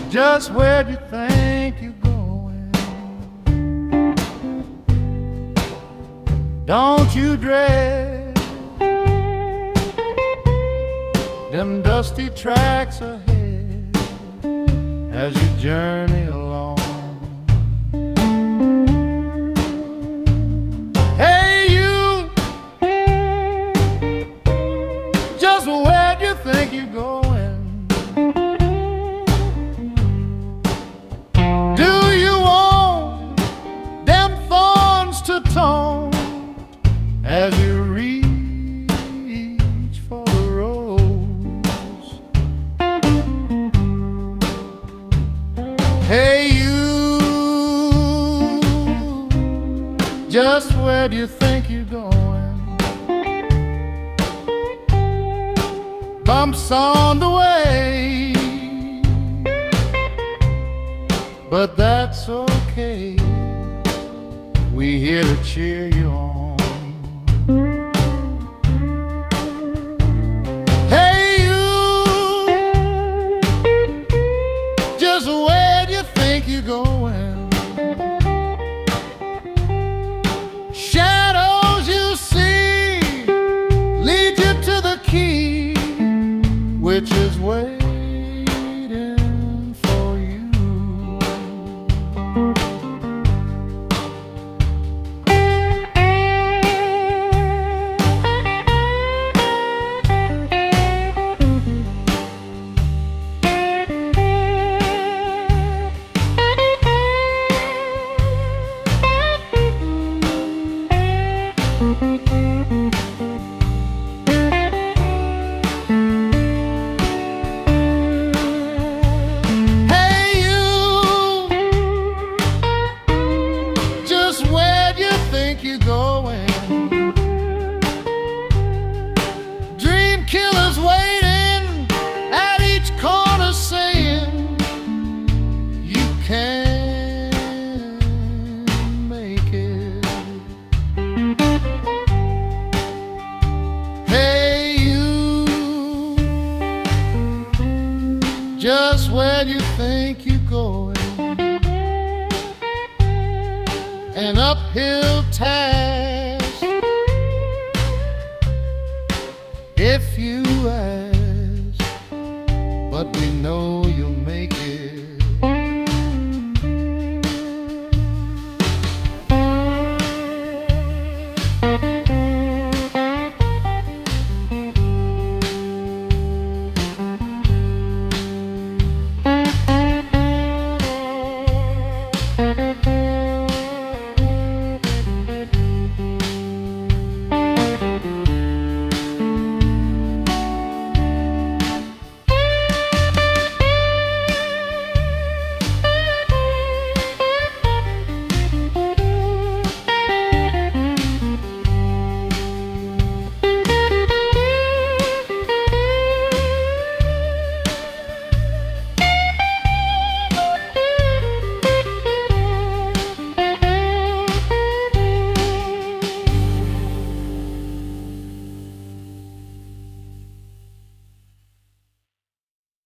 Just where do you think you're going? Don't you dread them dusty tracks ahead as you journey along? Hey you, just where do you think you're going? As you reach for the rose. Hey you, just where do you think you're going? Bumps on the way, but that's okay. We here to cheer you on. Hey you, just where do you think you're going? Shadows you see lead you to the key, which is waiting for you. You're going. Dream killers waiting at each corner saying you can't make it. Hey you, just where do you think you're going? An uphill task, if you ask, but we know you'll